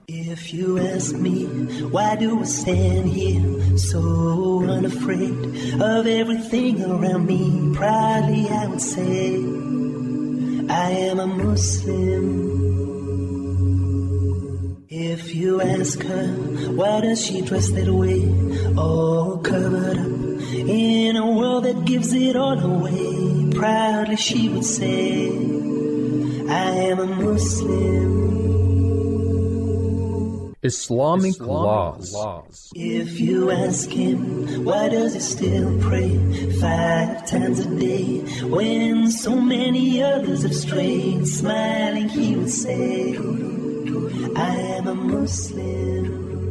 If you ask me, why do I stand here so unafraid of everything around me? Proudly I would say, I am a Muslim. If you ask her, why does she dress that way, all covered up in a world that gives it all away? Proudly she would say, I am a Muslim. Islamic laws. If you ask him, why does he still pray 5 times a day when so many others have strayed? Smiling he would say, I am a Muslim.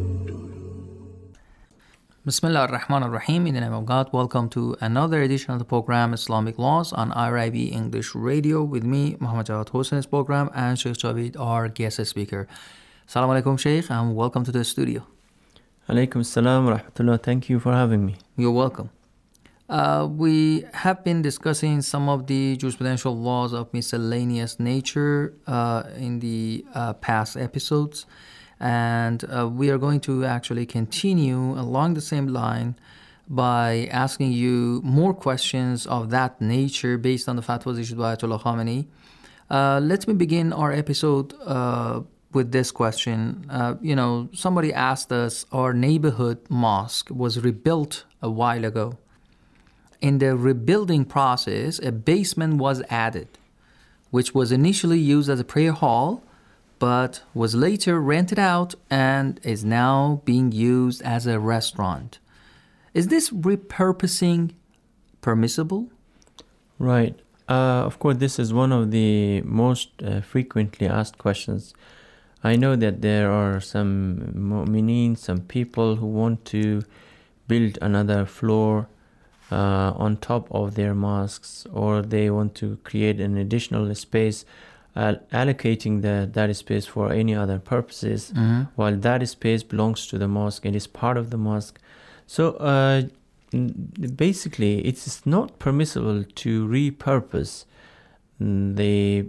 Bismillah ar-Rahman ar-Rahim. In the name of God, welcome to another edition of the program Islamic Laws on IRIB English Radio with me, Muhammad Jawad Hossain's program, and Sheikh Javid, our guest speaker. Assalamu alaikum, Sheikh, and welcome to the studio. Alaikum salam wa rahmatullah. Thank you for having me. You're welcome. We have been discussing some of the jurisprudential laws of miscellaneous nature in the past episodes, and we are going to actually continue along the same line by asking you more questions of that nature based on the fatwas issued by Ayatollah Khamenei. Let me begin our episode with this question. Somebody asked us, our neighborhood mosque was rebuilt a while ago. In the rebuilding process, a basement was added, which was initially used as a prayer hall, but was later rented out and is now being used as a restaurant. Is this repurposing permissible? Right. Of course, this is one of the most frequently asked questions. I know that there are some mu'mineen, some people who want to build another floor on top of their mosques, or they want to create an additional space, allocating that space for any other purposes, while that space belongs to the mosque and is part of the mosque. So basically, it's not permissible to repurpose the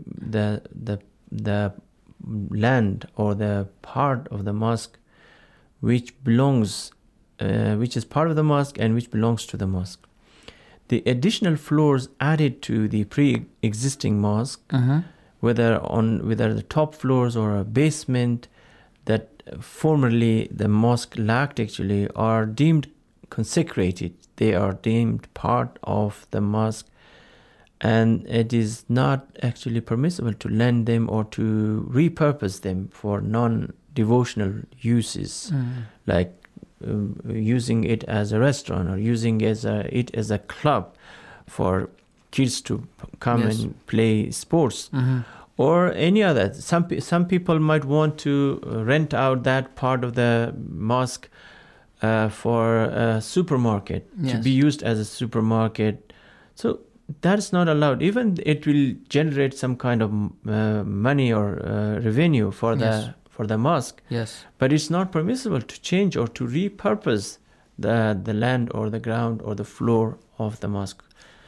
land or the part of the mosque which is part of the mosque and which belongs to the mosque. The additional floors added to the pre-existing mosque, whether the top floors or a basement that formerly the mosque lacked, actually are deemed consecrated. They are deemed part of the mosque, and it is not actually permissible to lend them or to repurpose them for non-devotional uses, like using it as a restaurant or using it as a club for kids to come and play sports, or any other. Some people might want to rent out that part of the mosque for a supermarket, to be used as a supermarket. So that's not allowed. Even it will generate some kind of money or revenue for the mosque. Yes. But it's not permissible to change or to repurpose the land or the ground or the floor of the mosque.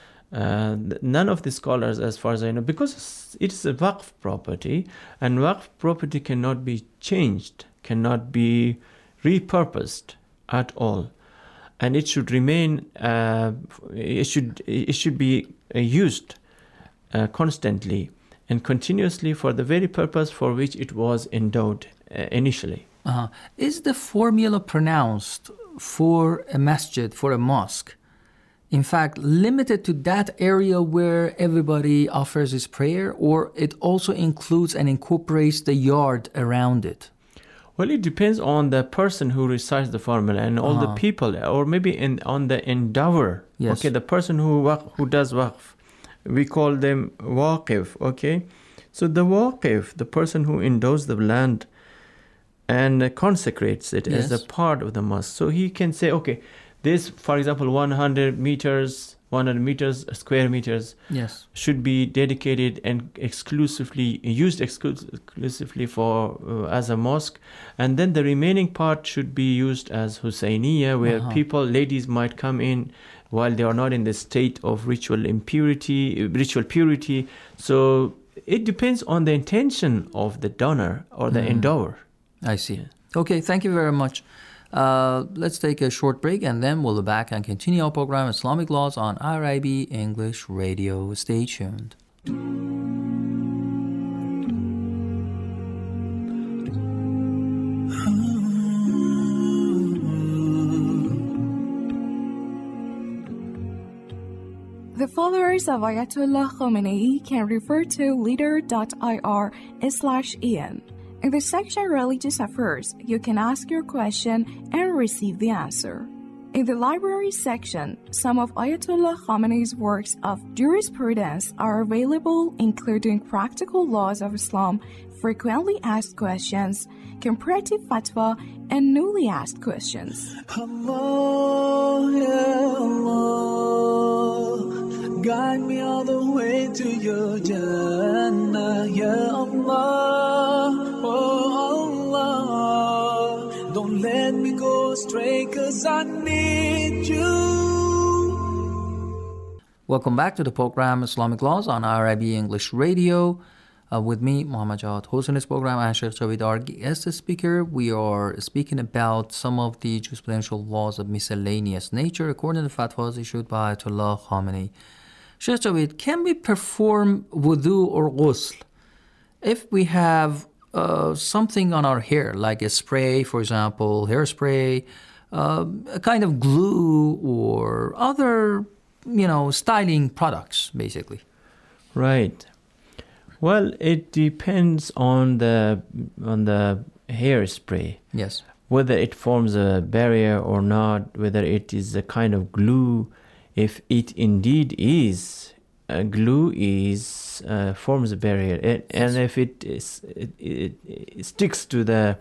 None of the scholars, as far as I know, because it is a waqf property, and waqf property cannot be changed, cannot be repurposed at all, and it should remain. It should be used constantly and continuously for the very purpose for which it was endowed initially. Is the formula pronounced for a masjid, for a mosque, in fact limited to that area where everybody offers his prayer, or it also includes and incorporates the yard around it? Well, it depends on the person who recites the formula and all the people, or maybe on the endower. Yes. Okay, the person who does waqf, we call them waqif. Okay, so the waqif, the person who endows the land and consecrates it as a part of the mosque. So he can say, okay, this, for example, 100 square meters should be dedicated and used exclusively for as a mosque, and then the remaining part should be used as Husainiya, where ladies might come in while they are not in the state of ritual purity. So it depends on the intention of the donor or the endower. I see. Okay, thank you very much. Let's take a short break and then we'll be back and continue our program Islamic Laws on IRIB English Radio. Stay tuned. The followers of Ayatollah Khomeini can refer to leader.ir/en. In the section Religious Affairs, you can ask your question and receive the answer. In the Library section, some of Ayatollah Khomeini's works of jurisprudence are available, including Practical Laws of Islam, Frequently Asked Questions, Comparative Fatwa, and Newly Asked Questions. Allah, ya Allah, guide me all the way to your Jannah, ya Allah, oh Allah, don't let me go astray, 'cause I need you. Welcome back to the program Islamic Laws on IRIB English Radio. With me, Muhammad Jawad, hosting this program, and Sheikh Javed, our guest speaker. We are speaking about some of the jurisprudential laws of miscellaneous nature according to fatwas issued by Ayatollah Khomeini. Sheikh Javed, can we perform wudu or ghusl if we have something on our hair, like a spray, for example, hairspray, a kind of glue, or other, styling products, basically? Right. Well, it depends on the hairspray. Yes. Whether it forms a barrier or not, whether it is a kind of glue. If it indeed is, glue forms a barrier, and if it sticks to the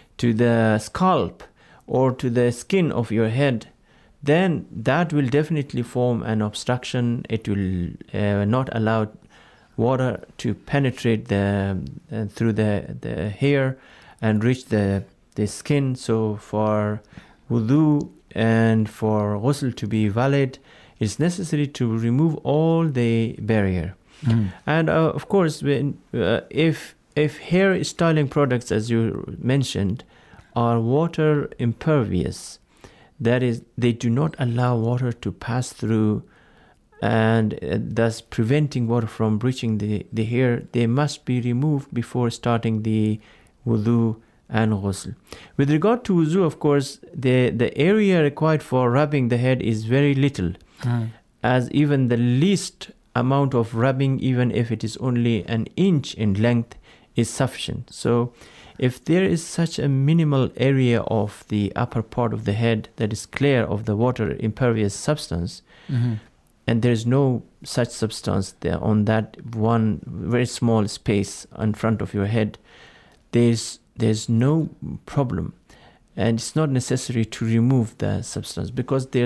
scalp or to the skin of your head, then that will definitely form an obstruction. It will not allow water to penetrate through the hair and reach the skin. So for wudu and for ghusl to be valid, it's necessary to remove all the barrier. And of course, if hair styling products, as you mentioned, are water impervious, that is, they do not allow water to pass through, and thus preventing water from reaching the hair, they must be removed before starting the wudu and ghusl. With regard to wudu, of course, the area required for rubbing the head is very little, as even the least amount of rubbing, even if it is only an inch in length, is sufficient. So if there is such a minimal area of the upper part of the head that is clear of the water impervious substance, and there's no such substance there on that one very small space in front of your head, there's no problem, and it's not necessary to remove the substance, because there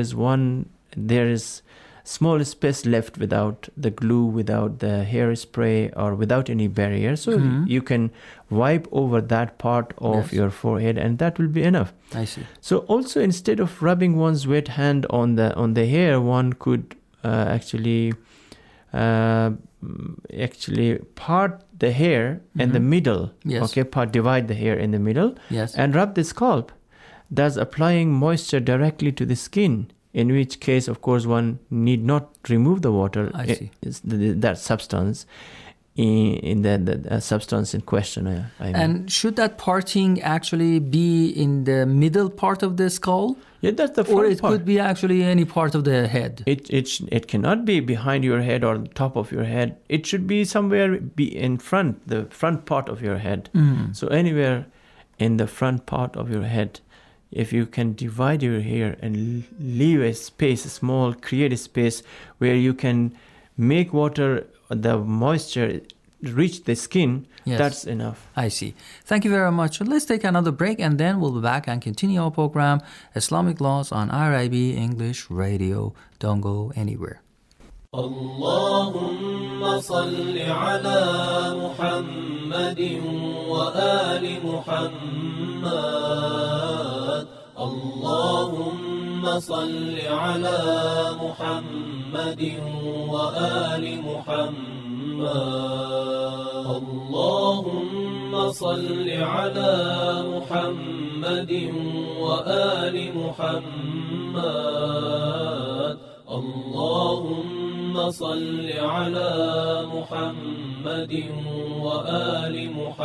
is small space left without the glue, without the hairspray, or without any barrier. So you can wipe over that part of your forehead, and that will be enough. I see. So also, instead of rubbing one's wet hand on the hair, one could actually part the hair in the middle. Yes. Okay, divide the hair in the middle. Yes. And rub the scalp, thus applying moisture directly to the skin. In which case, of course, one need not remove the water. I see. That substance in the substance in question. I mean. And should that parting actually be in the middle part of the skull? Yeah, that's the front or it part. could be actually any part of the head? It cannot be behind your head or top of your head. It should be somewhere in front, the front part of your head. So anywhere in the front part of your head, if you can divide your hair and leave a space, create a space where you can make water, the moisture reach the skin, that's enough. I see. Thank you very much. Let's take another break, and then we'll be back and continue our program, Islamic Laws on IRIB English Radio. Don't go anywhere. اللهم صل على محمد وآل محمد اللهم صل على محمد وآل محمد اللهم صل على محمد وآل محمد اللهم صل على محمد وآل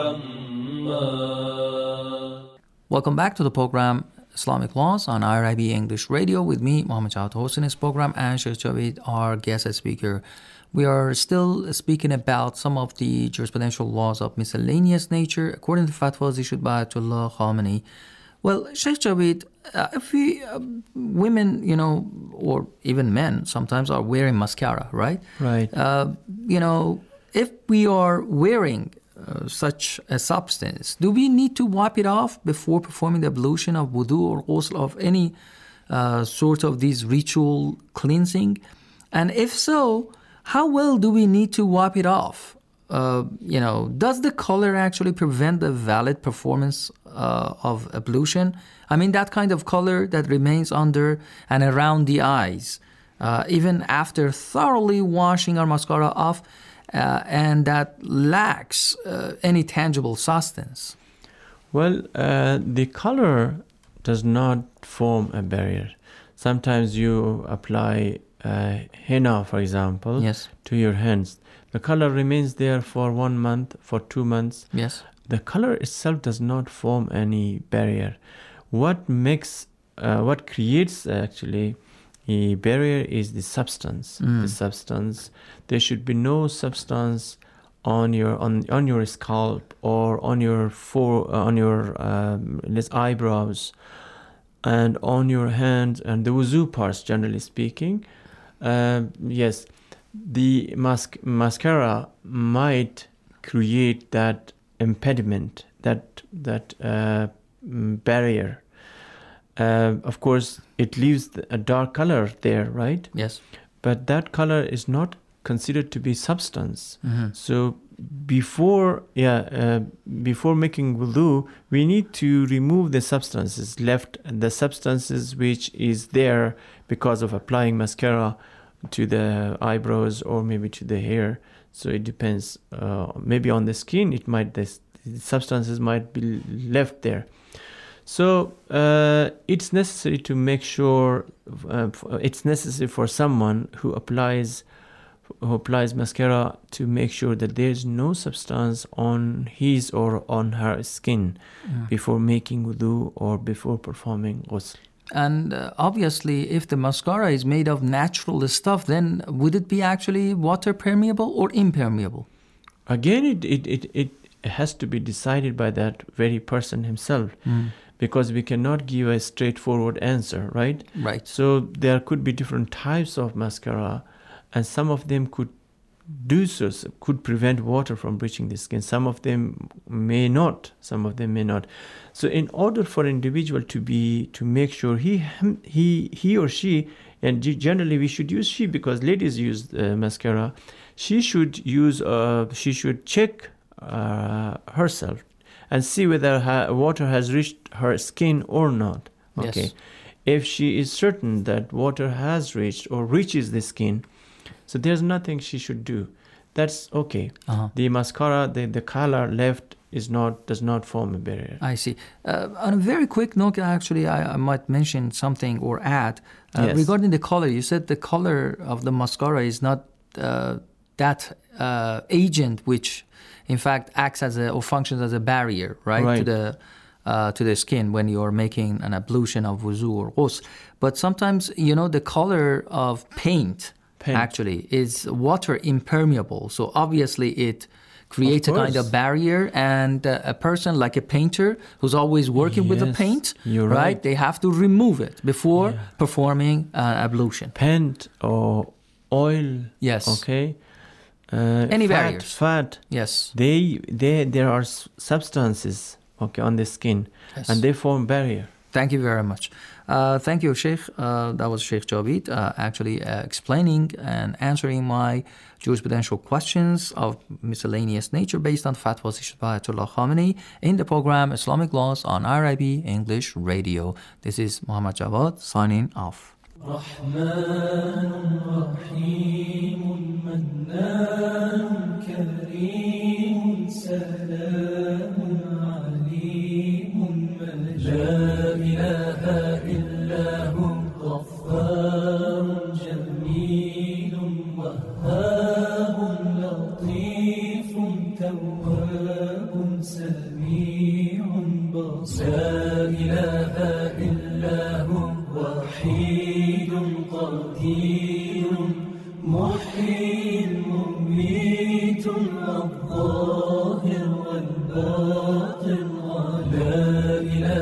محمد. Welcome back to the program Islamic Laws on IRIB English Radio with me, Muhammad Jawad, hosting this program, and Sheikh Javid, our guest speaker. We are still speaking about some of the jurisprudential laws of miscellaneous nature according to fatwas issued by Ayatollah Khamenei. Well, Sheikh Javid, if women, or even men sometimes are wearing mascara, right? Right. If we are wearing such a substance, do we need to wipe it off before performing the ablution of wudu or ghusl of any sort of these ritual cleansing? And if so, how well do we need to wipe it off? Does the color actually prevent the valid performance of ablution? I mean, that kind of color that remains under and around the eyes, even after thoroughly washing our mascara off, and that lacks any tangible substance. Well, the color does not form a barrier. Sometimes you apply henna, for example, Yes. to your hands. The color remains there for 1 month, for 2 months. Yes. The color itself does not form any barrier. What creates actually a barrier is the substance. The substance. There should be no substance on your scalp or on your eyebrows and on your hands and the wuzu parts, generally speaking. Yes, the mascara might create that impediment, that barrier. Of course, it leaves a dark color there, right? Yes. But that color is not considered to be substance. So before making wudu, we need to remove the substances which is there because of applying mascara to the eyebrows or maybe to the hair. So it depends. Maybe on the skin, the substances might be left there. So it's necessary to make sure. It's necessary for someone who applies mascara to make sure that there is no substance on his or on her skin before making wudu or before performing ghusl. And obviously, if the mascara is made of natural stuff, then would it be actually water permeable or impermeable? Again, it has to be decided by that very person himself, because we cannot give a straightforward answer, right? Right. So there could be different types of mascara, and some of them could prevent water from reaching the skin. Some of them may not. So in order for an individual to make sure he or she, and generally we should use she because ladies use mascara, she should check herself and see whether water has reached her skin or not. Okay. Yes. If she is certain that water has reached or reaches the skin, so there's nothing she should do. That's okay. The mascara, the color left does not form a barrier. I see. On a very quick note, actually, I might mention something or add Yes. regarding the color. You said the color of the mascara is not that agent which, in fact, acts or functions as a barrier, right. to the skin when you're making an ablution of wuzu or ghusl. But sometimes, the color of paint actually is water impermeable. So obviously it creates a kind of barrier, and a person like a painter who's always working with the paint, you're right. They have to remove it before performing ablution. Paint or oil. Yes. Okay. Any barriers. Fat. Yes. There are substances on the skin, Yes. and they form barrier. Thank you very much. Thank you, Sheikh. That was Sheikh Javid actually explaining and answering my jurisprudential questions of miscellaneous nature based on fatwas issued by Ayatollah Khamenei in the program Islamic Laws on IRIB English Radio. This is Muhammad Jawad signing off. رحمن رحيم منان كريم سلام عليم مجيد لا إله إلا هو غفار جميل وهاب لطيف تواب سميع بصير لا إله إلا هو وحيد قدير محيي مميت الظاهر والباطن لا إله